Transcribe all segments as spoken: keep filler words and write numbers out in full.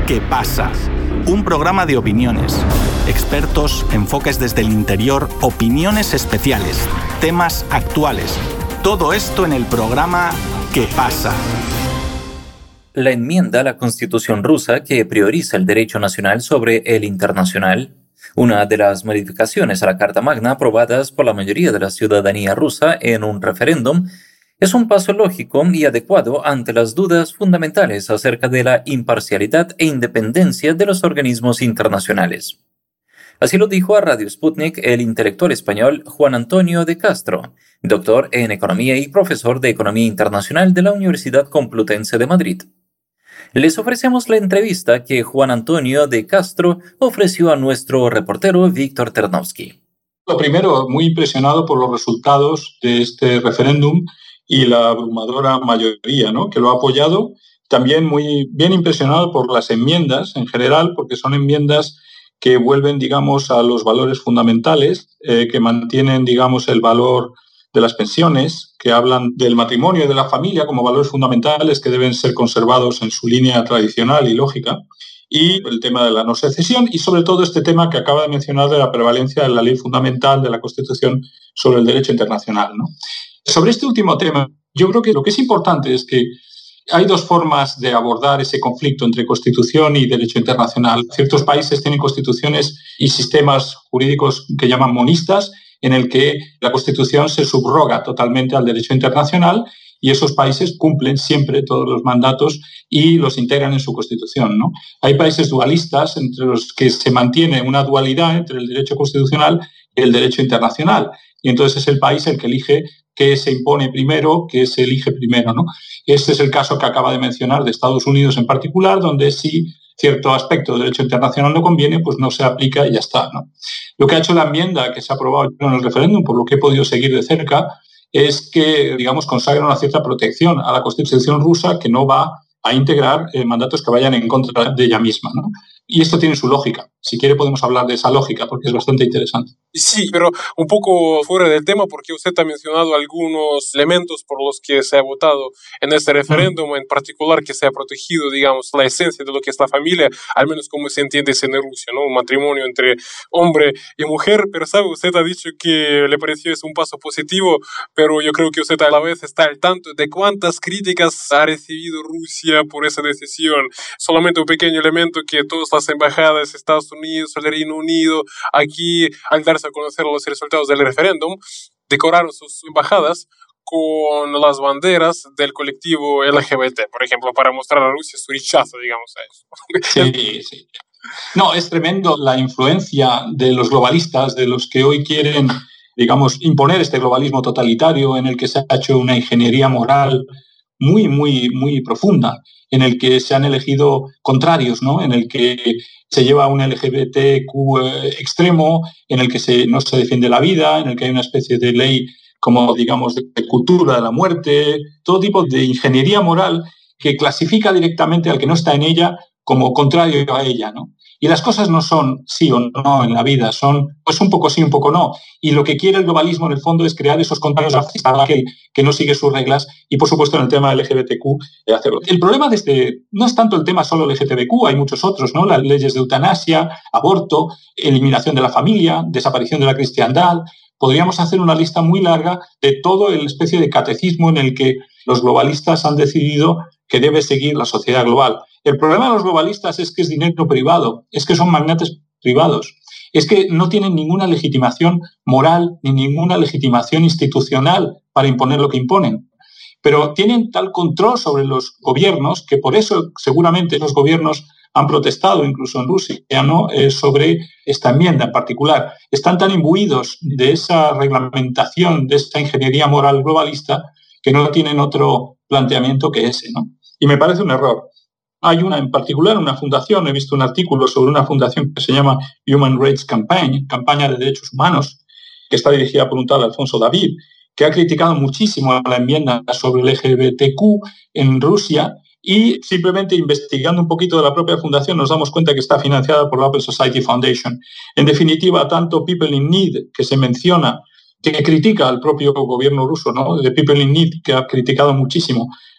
¿Qué pasa? Un programa de opiniones, expertos, enfoques desde el interior, opiniones especiales, temas actuales. Todo esto en el programa ¿Qué pasa? La enmienda a la Constitución rusa que prioriza el derecho nacional sobre el internacional, una de las modificaciones a la Carta Magna aprobadas por la mayoría de la ciudadanía rusa en un referéndum, es un paso lógico y adecuado ante las dudas fundamentales acerca de la imparcialidad e independencia de los organismos internacionales. Así lo dijo a Radio Sputnik el intelectual español Juan Antonio de Castro, doctor en Economía y profesor de Economía Internacional de la Universidad Complutense de Madrid. Les ofrecemos la entrevista que Juan Antonio de Castro ofreció a nuestro reportero Víctor Ternovsky. Lo primero, muy impresionado por los resultados de este referéndum y la abrumadora mayoría, ¿no?, que lo ha apoyado. También muy bien impresionado por las enmiendas en general, porque son enmiendas que vuelven, digamos, a los valores fundamentales, eh, que mantienen, digamos, el valor de las pensiones, que hablan del matrimonio y de la familia como valores fundamentales que deben ser conservados en su línea tradicional y lógica, y el tema de la no secesión, y sobre todo este tema que acaba de mencionar de la prevalencia de la ley fundamental de la Constitución sobre el derecho internacional, ¿no? Sobre este último tema, yo creo que lo que es importante es que hay dos formas de abordar ese conflicto entre Constitución y derecho internacional. Ciertos países tienen constituciones y sistemas jurídicos que llaman monistas, en el que la Constitución se subroga totalmente al derecho internacional y esos países cumplen siempre todos los mandatos y los integran en su Constitución, ¿no? Hay países dualistas entre los que se mantiene una dualidad entre el derecho constitucional y el derecho internacional. Y entonces es el país el que elige qué se impone primero, qué se elige primero, ¿no? Este es el caso que acaba de mencionar de Estados Unidos en particular, donde si cierto aspecto del derecho internacional no conviene, pues no se aplica y ya está, ¿no? Lo que ha hecho la enmienda que se ha aprobado en el referéndum, por lo que he podido seguir de cerca, es que, digamos, consagra una cierta protección a la Constitución rusa que no va a integrar eh, mandatos que vayan en contra de ella misma, ¿no? Y esto tiene su lógica. Si quiere podemos hablar de esa lógica porque es bastante interesante. Sí, pero un poco fuera del tema porque usted ha mencionado algunos elementos por los que se ha votado en este referéndum, mm. en particular que se ha protegido, digamos, la esencia de lo que es la familia, al menos como se entiende en Rusia, ¿no? Un matrimonio entre hombre y mujer, pero sabe, usted ha dicho que le pareció es un paso positivo, pero yo creo que usted a la vez está al tanto de cuántas críticas ha recibido Rusia por esa decisión. Solamente un pequeño elemento que todas las embajadas de Estados Unidos, el Reino Unido, aquí al darse a conocer los resultados del referéndum, decoraron sus embajadas con las banderas del colectivo L G B T, por ejemplo, para mostrar a Rusia su rechazo, digamos, a eso. Sí, sí. No, es tremendo la influencia de los globalistas, de los que hoy quieren, digamos, imponer este globalismo totalitario en el que se ha hecho una ingeniería moral muy, muy, muy profunda, en el que se han elegido contrarios, ¿no? En el que se lleva un L G B T Q extremo, en el que se, no se defiende la vida, en el que hay una especie de ley como, digamos, de cultura de la muerte, todo tipo de ingeniería moral que clasifica directamente al que no está en ella como contrario a ella, ¿no? Y las cosas no son sí o no en la vida, son pues un poco sí, un poco no. Y lo que quiere el globalismo en el fondo es crear esos contrarios a aquel que no sigue sus reglas y, por supuesto, en el tema L G B T Q, hacerlo. El problema de este no es tanto el tema solo L G B T Q, hay muchos otros, ¿no? Las leyes de eutanasia, aborto, eliminación de la familia, desaparición de la cristiandad. Podríamos hacer una lista muy larga de todo el especie de catecismo en el que los globalistas han decidido que debe seguir la sociedad global. El problema de los globalistas es que es dinero privado, es que son magnates privados, es que no tienen ninguna legitimación moral ni ninguna legitimación institucional para imponer lo que imponen. Pero tienen tal control sobre los gobiernos que por eso seguramente los gobiernos han protestado, incluso en Rusia, ¿no? eh, sobre esta enmienda en particular. Están tan imbuidos de esa reglamentación, de esa ingeniería moral globalista, que no tienen otro planteamiento que ese, ¿no? Y me parece un error. Hay una en particular, una fundación, he visto un artículo sobre una fundación que se llama Human Rights Campaign, Campaña de Derechos Humanos, que está dirigida por un tal Alfonso David, que ha criticado muchísimo la enmienda sobre el L G B T Q en Rusia y simplemente investigando un poquito de la propia fundación nos damos cuenta que está financiada por la Open Society Foundation. En definitiva, tanto People in Need, que se menciona, que critica al propio gobierno ruso, ¿no? De People in Need, que ha criticado muchísimo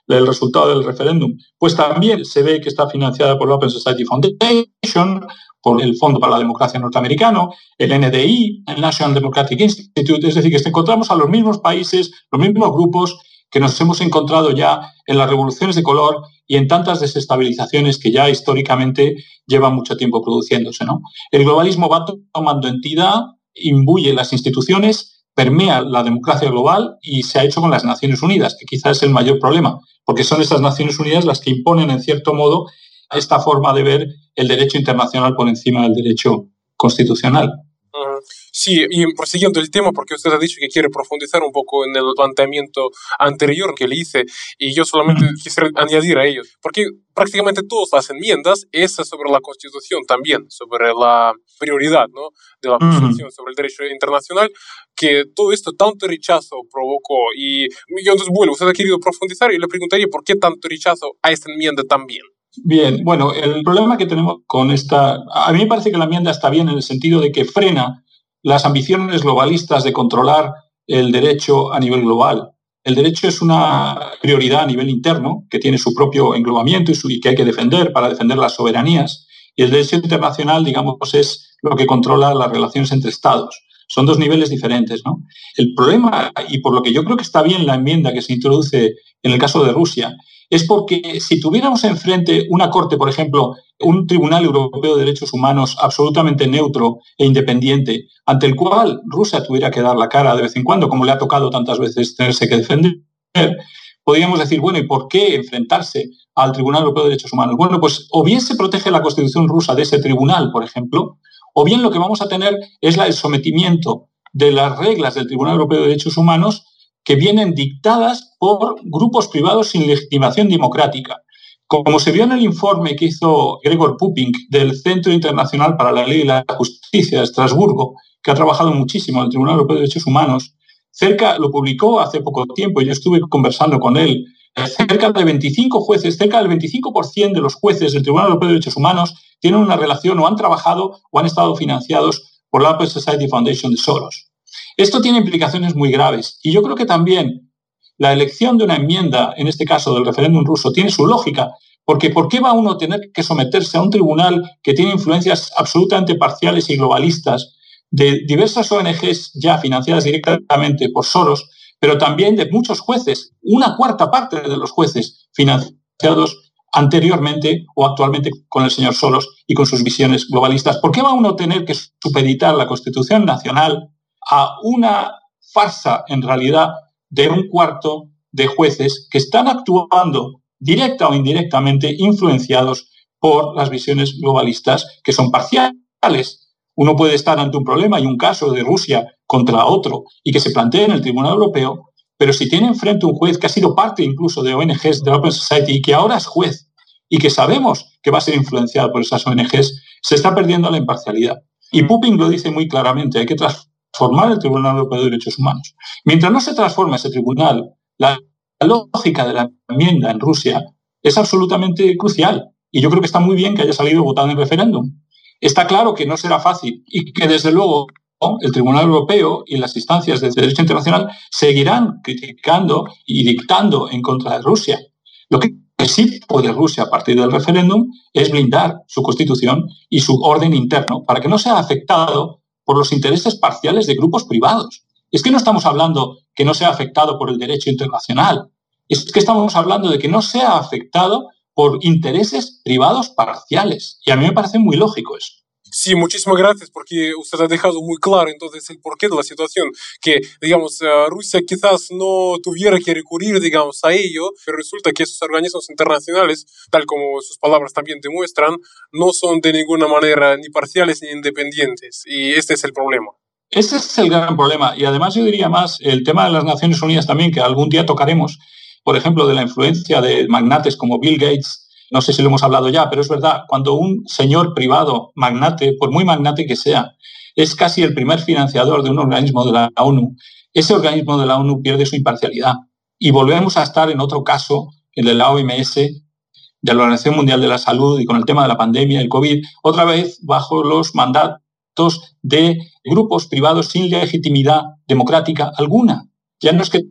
el resultado del referéndum, pues también se ve que está financiada por la Open Society Foundation, por el Fondo para la Democracia norteamericano, el N D I, el National Democratic Institute, es decir, que encontramos a los mismos países, los mismos grupos que nos hemos encontrado ya en las revoluciones de color y en tantas desestabilizaciones que ya históricamente llevan mucho tiempo produciéndose, ¿no? El globalismo va tomando entidad, imbuye las instituciones, permea la democracia global y se ha hecho con las Naciones Unidas, que quizás es el mayor problema, porque son esas Naciones Unidas las que imponen, en cierto modo, esta forma de ver el derecho internacional por encima del derecho constitucional. Uh-huh. Sí, y prosiguiendo el tema, porque usted ha dicho que quiere profundizar un poco en el planteamiento anterior que le hice, y yo solamente uh-huh. quisiera añadir a ello, porque prácticamente todas las enmiendas es sobre la Constitución también, sobre la prioridad, ¿no?, de la Constitución, uh-huh. sobre el derecho internacional, que todo esto tanto rechazo provocó. Y yo entonces, bueno, usted ha querido profundizar y le preguntaría por qué tanto rechazo a esta enmienda también. Bien, bueno, el problema que tenemos con esta... A mí me parece que la enmienda está bien en el sentido de que frena las ambiciones globalistas de controlar el derecho a nivel global. El derecho es una prioridad a nivel interno que tiene su propio englobamiento y, su, y que hay que defender para defender las soberanías. Y el derecho internacional, digamos, es lo que controla las relaciones entre Estados. Son dos niveles diferentes, ¿no? El problema, y por lo que yo creo que está bien la enmienda que se introduce en el caso de Rusia, es porque si tuviéramos enfrente una corte, por ejemplo, un Tribunal Europeo de Derechos Humanos absolutamente neutro e independiente, ante el cual Rusia tuviera que dar la cara de vez en cuando, como le ha tocado tantas veces tenerse que defender, podríamos decir, bueno, ¿y por qué enfrentarse al Tribunal Europeo de Derechos Humanos? Bueno, pues o bien se protege la Constitución rusa de ese tribunal, por ejemplo, o bien lo que vamos a tener es el sometimiento de las reglas del Tribunal Europeo de Derechos Humanos que vienen dictadas por grupos privados sin legitimación democrática. Como se vio en el informe que hizo Gregor Pupink del Centro Internacional para la Ley y la Justicia de Estrasburgo, que ha trabajado muchísimo en el Tribunal Europeo de Derechos Humanos, cerca, lo publicó hace poco tiempo y yo estuve conversando con él, cerca de veinticinco jueces, cerca del veinticinco por ciento de los jueces del Tribunal Europeo de Derechos Humanos tienen una relación o han trabajado o han estado financiados por la Open Society Foundation de Soros. Esto tiene implicaciones muy graves y yo creo que también la elección de una enmienda, en este caso del referéndum ruso, tiene su lógica, porque ¿por qué va uno a tener que someterse a un tribunal que tiene influencias absolutamente parciales y globalistas de diversas O N Ges ya financiadas directamente por Soros, pero también de muchos jueces, una cuarta parte de los jueces financiados anteriormente o actualmente con el señor Soros y con sus visiones globalistas? ¿Por qué va uno a tener que supeditar la Constitución Nacional a una farsa, en realidad, de un cuarto de jueces que están actuando directa o indirectamente influenciados por las visiones globalistas que son parciales? Uno puede estar ante un problema y un caso de Rusia contra otro y que se plantee en el Tribunal Europeo, pero si tiene enfrente un juez que ha sido parte incluso de O N Ges de la Open Society y que ahora es juez y que sabemos que va a ser influenciado por esas O N Ges, se está perdiendo la imparcialidad. Y Pupin lo dice muy claramente, hay que transformar el Tribunal Europeo de Derechos Humanos. Mientras no se transforme ese tribunal, la lógica de la enmienda en Rusia es absolutamente crucial. Y yo creo que está muy bien que haya salido votado en el referéndum. Está claro que no será fácil y que, desde luego, el Tribunal Europeo y las instancias de derecho internacional seguirán criticando y dictando en contra de Rusia. Lo que sí puede Rusia a partir del referéndum es blindar su constitución y su orden interno para que no sea afectado por los intereses parciales de grupos privados. Es que no estamos hablando que no sea afectado por el derecho internacional, es que estamos hablando de que no sea afectado por intereses privados parciales. Y a mí me parece muy lógico eso. Sí, muchísimas gracias, porque usted ha dejado muy claro entonces el porqué de la situación, que, digamos, Rusia quizás no tuviera que recurrir, digamos, a ello, pero resulta que esos organismos internacionales, tal como sus palabras también demuestran, no son de ninguna manera ni parciales ni independientes, y este es el problema. Ese es el gran problema, y además yo diría más, el tema de las Naciones Unidas también, que algún día tocaremos, por ejemplo, de la influencia de magnates como Bill Gates. No sé si lo hemos hablado ya, pero es verdad, cuando un señor privado, magnate, por muy magnate que sea, es casi el primer financiador de un organismo de la ONU, ese organismo de la ONU pierde su imparcialidad. Y volvemos a estar en otro caso, el de la O M S, de la Organización Mundial de la Salud, y con el tema de la pandemia, el COVID, otra vez bajo los mandatos de grupos privados sin legitimidad democrática alguna. Ya no es que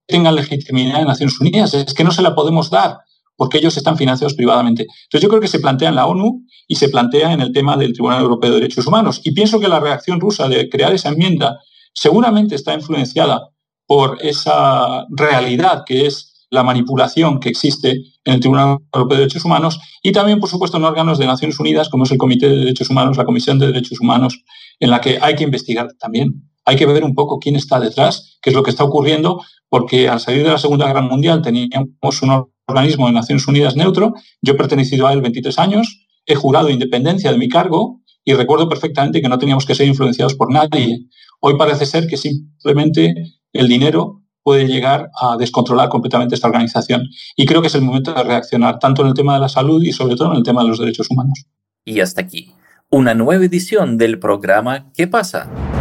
tengan legitimidad en Naciones Unidas, es que no se la podemos dar porque ellos están financiados privadamente. Entonces yo creo que se plantea en la ONU y se plantea en el tema del Tribunal Europeo de Derechos Humanos. Y pienso que la reacción rusa de crear esa enmienda seguramente está influenciada por esa realidad que es la manipulación que existe en el Tribunal Europeo de Derechos Humanos y también, por supuesto, en órganos de Naciones Unidas, como es el Comité de Derechos Humanos, la Comisión de Derechos Humanos, en la que hay que investigar también. Hay que ver un poco quién está detrás, qué es lo que está ocurriendo, porque al salir de la Segunda Guerra Mundial teníamos un organismo de Naciones Unidas neutro. Yo he pertenecido a él veintitrés años, he jurado independencia de mi cargo y recuerdo perfectamente que no teníamos que ser influenciados por nadie. Hoy parece ser que simplemente el dinero puede llegar a descontrolar completamente esta organización. Y creo que es el momento de reaccionar, tanto en el tema de la salud y sobre todo en el tema de los derechos humanos. Y hasta aquí, una nueva edición del programa ¿Qué pasa?